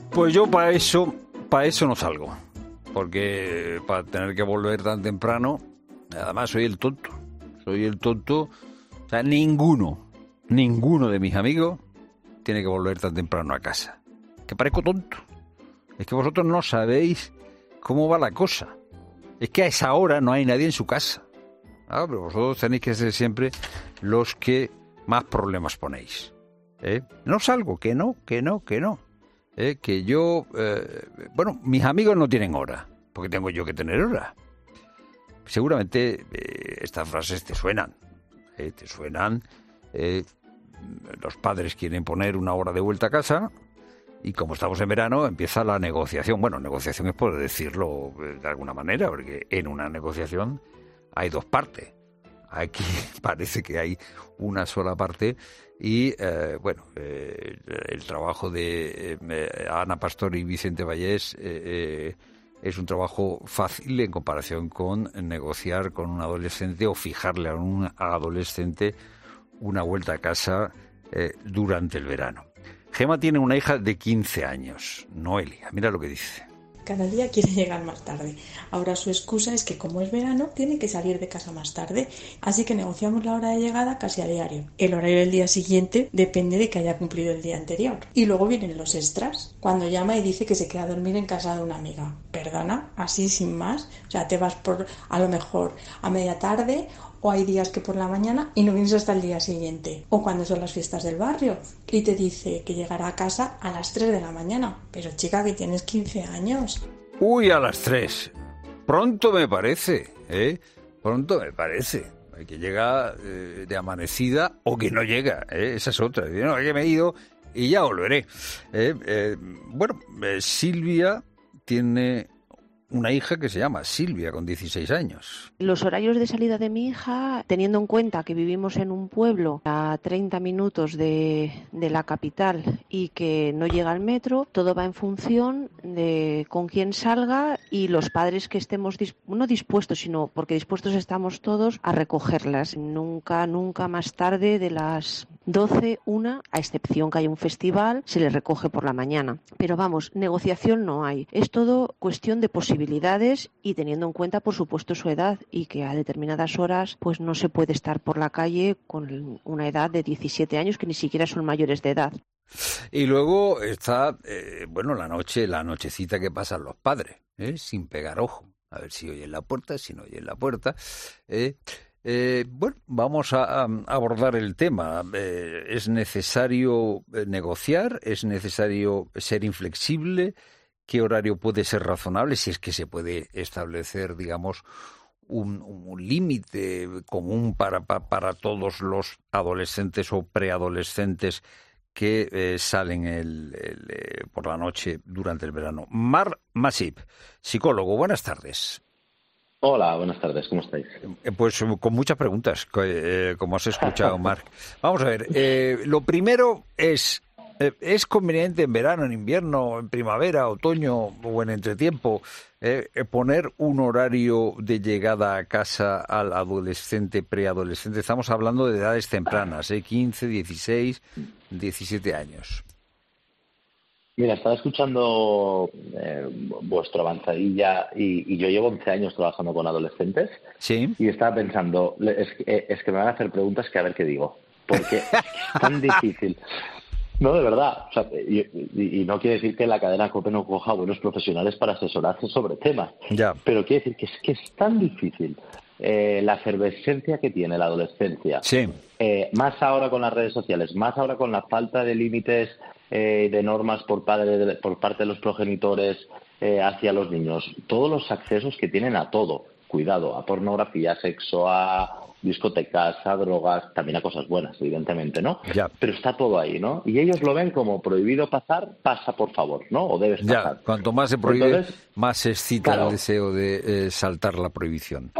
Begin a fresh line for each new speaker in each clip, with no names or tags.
Pues yo para eso no salgo. Porque para tener que volver tan temprano, además soy el tonto. O sea, ninguno de mis amigos tiene que volver tan temprano a casa. Que parezco tonto. Es que vosotros no sabéis cómo va la cosa. Es que a esa hora no hay nadie en su casa. Ah, pero vosotros tenéis que ser siempre los que más problemas ponéis. No salgo, que no. Que yo... bueno, mis amigos no tienen hora, porque tengo yo que tener hora. Seguramente estas frases te suenan. Los padres quieren poner una hora de vuelta a casa y como estamos en verano empieza la negociación. Bueno, negociación es por decirlo de alguna manera, porque en una negociación hay dos partes. Aquí parece que hay una sola parte y, el trabajo de Ana Pastor y Vicente Vallés es un trabajo fácil en comparación con negociar con un adolescente o fijarle a un adolescente una vuelta a casa durante el verano. Gema tiene una hija de 15 años, Noelia. Mira lo que dice.
Cada día quiere llegar más tarde. Ahora su excusa es que como es verano, tiene que salir de casa más tarde. Así que negociamos la hora de llegada casi a diario. El horario del día siguiente depende de que haya cumplido el día anterior. Y luego vienen los extras. Cuando llama y dice que se queda a dormir en casa de una amiga. Perdona, así sin más. O sea, te vas a lo mejor a media tarde, o hay días que por la mañana y no vienes hasta el día siguiente. O cuando son las fiestas del barrio y te dice que llegará a casa a las 3 de la mañana. Pero chica, que tienes 15 años.
Uy, a las 3. Pronto me parece, Pronto me parece. Que llega de amanecida o que no llega, Esa es otra. No, que me he ido y ya volveré. Silvia tiene una hija que se llama Silvia, con 16 años.
Los horarios de salida de mi hija, teniendo en cuenta que vivimos en un pueblo a 30 minutos de la capital y que no llega al metro, todo va en función de con quién salga y los padres que estemos, no dispuestos, sino porque dispuestos estamos todos a recogerlas. Nunca más tarde de las 12, 1, a excepción que haya un festival, se les recoge por la mañana. Pero vamos, negociación no hay. Es todo cuestión de posibilidades y teniendo en cuenta, por supuesto, su edad y que a determinadas horas pues no se puede estar por la calle con una edad de 17 años que ni siquiera son mayores de edad.
Y luego está, la nochecita que pasan los padres, sin pegar ojo. A ver si oyen la puerta, si no oyen la puerta. Vamos a abordar el tema. ¿Es necesario negociar? ¿Es necesario ser inflexible? ¿Qué horario puede ser razonable? Si es que se puede establecer, digamos, un límite común para todos los adolescentes o preadolescentes que salen por la noche durante el verano. Marc Masip, psicólogo, buenas tardes.
Hola, buenas tardes, ¿cómo estáis?
Pues con muchas preguntas, como has escuchado, Marc. Vamos a ver, lo primero ¿es conveniente en verano, en invierno, en primavera, otoño o en entretiempo poner un horario de llegada a casa al adolescente, preadolescente? Estamos hablando de edades tempranas, 15, 16, 17 años.
Mira, estaba escuchando vuestra avanzadilla y yo llevo 11 años trabajando con adolescentes.
Sí.
Y estaba pensando, es que me van a hacer preguntas que a ver qué digo, porque es tan difícil. No, de verdad. O sea, y no quiere decir que la cadena COPE no coja buenos profesionales para asesorarse sobre temas.
Ya.
Pero quiere decir que es tan difícil la efervescencia que tiene la adolescencia.
Sí.
Más ahora con las redes sociales, más ahora con la falta de límites de normas por parte de los progenitores hacia los niños. Todos los accesos que tienen a todo. Cuidado, a pornografía, sexo, a discotecas, a drogas, también a cosas buenas, evidentemente, ¿no?
Ya.
Pero está todo ahí, ¿no? Y ellos lo ven como prohibido pasar, pasa por favor, ¿no? O debes pasar.
Ya, cuanto más se prohíbe,
Entonces,
más se excita
claro,
el deseo de saltar la prohibición.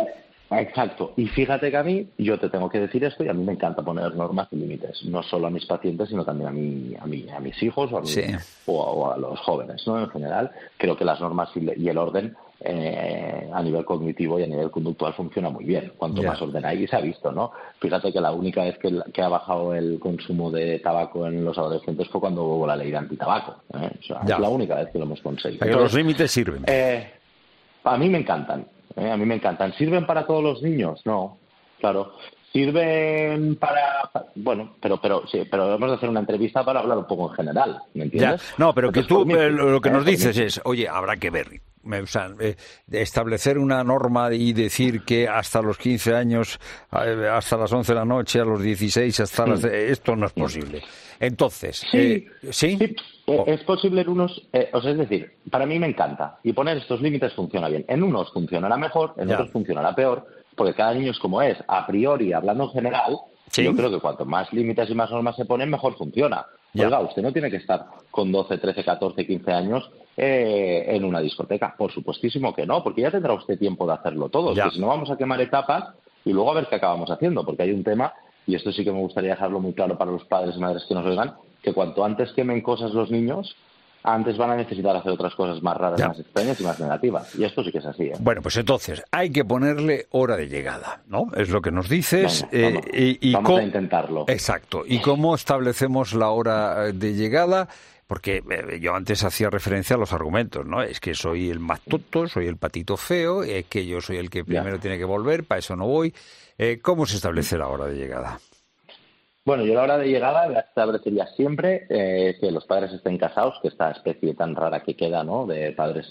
Exacto. Y fíjate que a mí, yo te tengo que decir esto, y a mí me encanta poner normas y límites, no solo a mis pacientes, sino también a mis hijos
Sí.
o a los jóvenes, ¿no? En general, creo que las normas y el orden a nivel cognitivo y a nivel conductual funciona muy bien. Cuanto
Ya.
más orden hay, y se ha visto, ¿no? Fíjate que la única vez que ha bajado el consumo de tabaco en los adolescentes fue cuando hubo la ley de antitabaco, ¿eh? O sea,
Ya.
es la única vez que lo hemos conseguido.
Que los límites sirven.
A mí me encantan, a mí me encantan. ¿Sirven para todos los niños? No, claro. Sirven para... Bueno, pero hemos de hacer una entrevista para hablar un poco en general, ¿me entiendes?
Ya. No, pero que
Entonces,
tú lo que nos
por mí.
dices es, oye, habrá que ver. O sea, establecer una norma y decir que hasta los 15 años, hasta las 11 de la noche, a los 16, hasta las... Esto no es posible. Entonces,
Sí,
¿sí?
es posible en unos... o sea, es decir, para mí me encanta. Y poner estos límites funciona bien. En unos funcionará mejor, en
Ya.
otros funcionará peor, porque cada niño es como es. A priori, hablando en general,
Sí.
yo creo que cuanto más límites y más normas se ponen, mejor funciona.
Ya.
Oiga, usted no tiene que estar con 12, 13, 14, 15 años en una discoteca. Por supuestísimo que no, porque ya tendrá usted tiempo de hacerlo todo.
Ya.
Que si no, vamos a quemar etapas y luego a ver qué acabamos haciendo, porque hay un tema, y esto sí que me gustaría dejarlo muy claro para los padres y madres que nos oigan, que cuanto antes quemen cosas los niños, antes van a necesitar hacer otras cosas más raras,
Ya.
más extrañas y más negativas. Y esto sí que es así, ¿eh?
Bueno, pues entonces, hay que ponerle hora de llegada, ¿no? Es lo que nos dices.
Venga, vamos a intentarlo.
Exacto. ¿Y cómo establecemos la hora de llegada? Porque yo antes hacía referencia a los argumentos, ¿no? Es que soy el más tonto, soy el patito feo, es que yo soy el que primero tiene que volver, para eso no voy. ¿Cómo se establece la hora de llegada?
Bueno, yo a la hora de llegada la establecería siempre que los padres estén casados, que esta especie tan rara que queda, ¿no?, de padres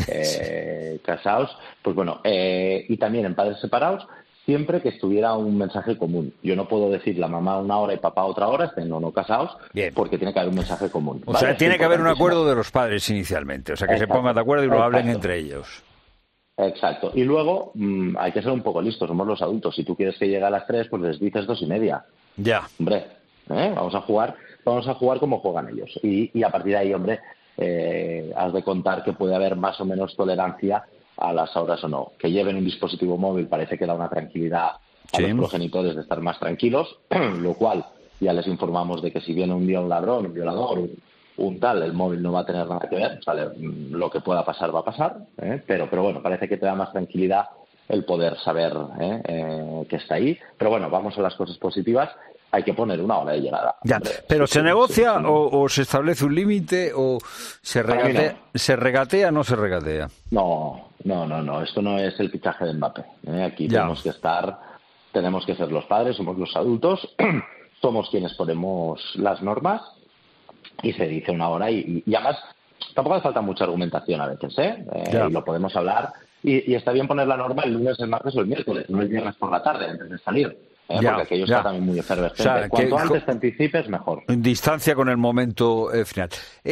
casados, pues bueno, y también en padres separados, siempre que estuviera un mensaje común. Yo no puedo decir la mamá una hora y papá otra hora, estén o no casados,
Bien.
porque tiene que haber un mensaje común.
O
¿vale?
sea,
Es
tiene que haber un
importantísimo.
acuerdo de los padres inicialmente, o sea, que se
Exacto.
pongan de acuerdo y lo hablen
Exacto.
entre ellos.
Exacto. Y luego hay que ser un poco listos, somos los adultos. Si tú quieres que llegue a las 3, pues les dices 2:30.
Ya.
Hombre, vamos a jugar como juegan ellos. Y a partir de ahí, hombre, has de contar que puede haber más o menos tolerancia a las horas o no. Que lleven un dispositivo móvil parece que da una tranquilidad a
Sí.
los progenitores de estar más tranquilos, lo cual ya les informamos de que si viene un día un ladrón, un violador, un tal, el móvil no va a tener nada que ver, ¿vale? Lo que pueda pasar va a pasar, pero bueno, parece que te da más tranquilidad el poder saber que está ahí. Pero bueno, vamos a las cosas positivas. Hay que poner una hora de llegada.
Ya,
Hombre,
pero
sí,
¿se
sí,
negocia
sí, sí.
o se establece un límite o se
Para mí
regatea? ¿Se regatea o no se regatea?
No. Esto no es el fichaje de Mbappé. Aquí
Ya.
tenemos que ser los padres, somos los adultos, somos quienes ponemos las normas y se dice una hora y además tampoco hace falta mucha argumentación a veces,
Ya.
y lo podemos hablar y está bien poner la norma el lunes, el martes o el miércoles, no el viernes por la tarde antes de salir.
Ya,
Porque aquello
ya.
está también muy efervescente.
O sea,
Cuanto
que-
antes te anticipes, mejor.
Distancia con el momento final.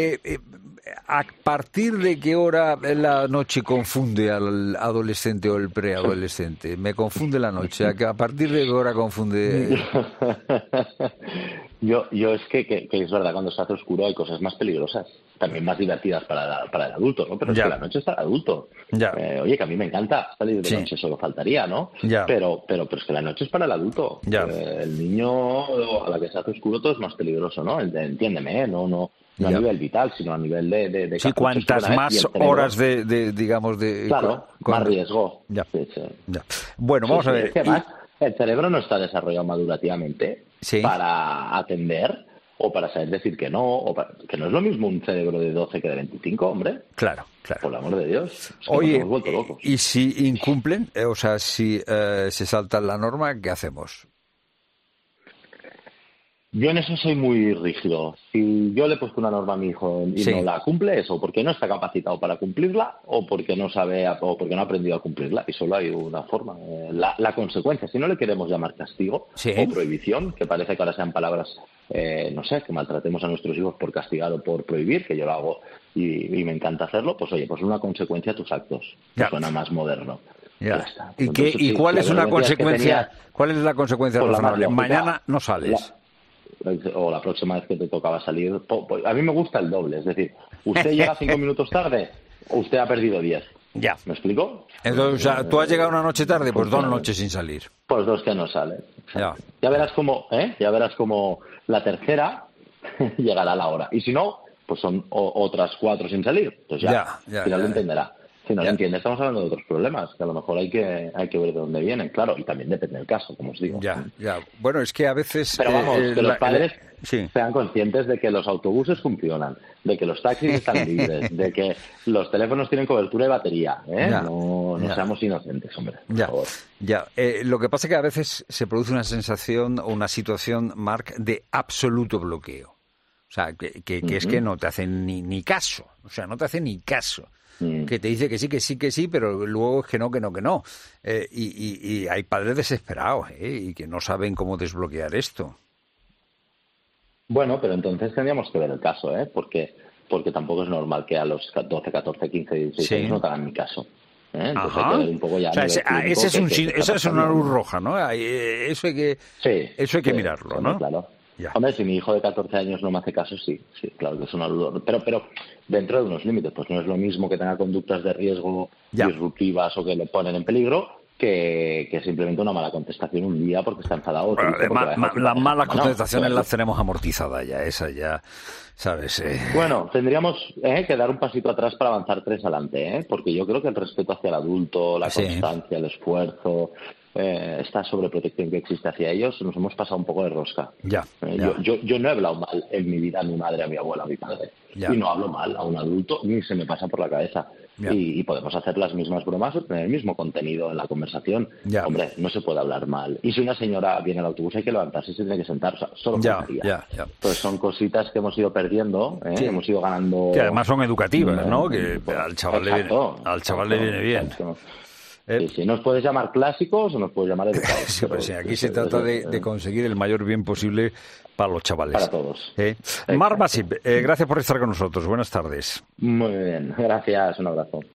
¿A partir de qué hora la noche confunde al adolescente o el preadolescente? Me confunde la noche. ¿A partir de qué hora confunde?
Yo es que es verdad, cuando se hace oscuro hay cosas más peligrosas, también más divertidas para el adulto, ¿no? Pero
Ya.
es que la noche está el adulto.
Ya.
Oye, que a mí me encanta salir de
Sí.
noche, solo faltaría, ¿no?
Ya.
Pero es que la noche es para el adulto.
Ya.
El niño, a la que se hace oscuro, todo es más peligroso, ¿no? Entiéndeme, no a
Ya.
nivel vital, sino a nivel de
Sí,
caprichos
cuantas
que van a ver, y
más
el cerebro,
horas digamos, de...
Claro, más riesgo.
Ya.
Sí, sí.
Ya. Bueno,
Sí,
vamos a
sí,
ver.
es que además, el cerebro no está desarrollado madurativamente
Sí.
para atender o para saber decir que no, que no es lo mismo un cerebro de 12 que de 25, hombre.
Claro.
Por el amor de Dios. Es que
Oye,
nos hemos vuelto locos.
y si incumplen, o sea, si se saltan la norma, ¿qué hacemos?
Yo en eso soy muy rígido. Si yo le he puesto una norma a mi hijo y
Sí.
no la cumple, eso porque no está capacitado para cumplirla o porque no sabe o porque no ha aprendido a cumplirla. Y solo hay una forma. La consecuencia, si no le queremos llamar castigo
Sí.
o prohibición, que parece que ahora sean palabras, no sé, que maltratemos a nuestros hijos por castigar o por prohibir, que yo lo hago y me encanta hacerlo, pues oye, pues una consecuencia a tus actos. Que
Ya.
suena más moderno.
Ya.
Ya está.
¿Y
Entonces,
cuál
si
es
la
una
consecuencia que
consecuencia?
tenías-
¿Cuál es la consecuencia
Pues la más
razonable?
lógica.
Mañana no sales.
O la próxima vez que te tocaba salir. A mí me gusta el doble, es decir, usted llega 5 minutos tarde, usted ha perdido 10.
Ya.
¿Me explico?
Entonces, o sea, tú has llegado una noche tarde, pues 2 noches sin salir.
Pues 2 que no salen.
Ya.
Ya verás cómo la tercera llegará a la hora. Y si no, pues son otras 4 sin salir. Pues ya al final lo entenderá. Si no lo entiende, estamos hablando de otros problemas, que a lo mejor hay que ver de dónde vienen. Claro, y también depende del caso, como os digo.
Ya. Bueno, es que a veces...
Pero vamos, que los padres sean conscientes de que los autobuses funcionan, de que los taxis están libres, de que los teléfonos tienen cobertura de batería. No seamos inocentes, hombre, por favor.
Lo que pasa es que a veces se produce una sensación o una situación, Marc, de absoluto bloqueo. O sea, que es que no te hacen ni caso. O sea, no te hacen ni caso. Que te dice que sí, pero luego es que no. Y hay padres desesperados, y que no saben cómo desbloquear esto.
Bueno, pero entonces tendríamos que ver el caso, porque tampoco es normal que a los 12, 14, 15, 16 años no te hagan ni caso. Entonces hay que ver un poco ya. O sea,
esa es una luz roja, ¿no? Eso hay que mirarlo, ¿no?
Claro. Ya. Hombre, si mi hijo de 14 años no me hace caso, sí, claro que es una luz. Pero dentro de unos límites, pues no es lo mismo que tenga conductas de riesgo disruptivas o que le ponen en peligro que simplemente una mala contestación un día porque está enfadado.
Las malas contestaciones las tenemos amortizadas ya, esa ya, ¿sabes?
Bueno, tendríamos que dar un pasito atrás para avanzar 3 adelante, porque yo creo que el respeto hacia el adulto, la constancia, el esfuerzo, esta sobreprotección que existe hacia ellos, nos hemos pasado un poco de rosca. Yo no he hablado mal en mi vida a mi madre, a mi abuela, a mi padre. Y no hablo mal a un adulto, ni se me pasa por la cabeza. Y podemos hacer las mismas bromas o tener el mismo contenido en la conversación. Hombre, no se puede hablar mal. Y si una señora viene al autobús hay que levantarse y se tiene que sentar. O sea, solo pues son cositas que hemos ido perdiendo, hemos ido ganando.
Que además son educativas, ¿no? Que al chaval le viene bien.
Si nos puedes llamar clásicos o nos puedes llamar educados.
Aquí se trata de conseguir el mayor bien posible para los chavales.
Para todos.
Marc Masip, gracias por estar con nosotros. Buenas tardes.
Muy bien, gracias. Un abrazo.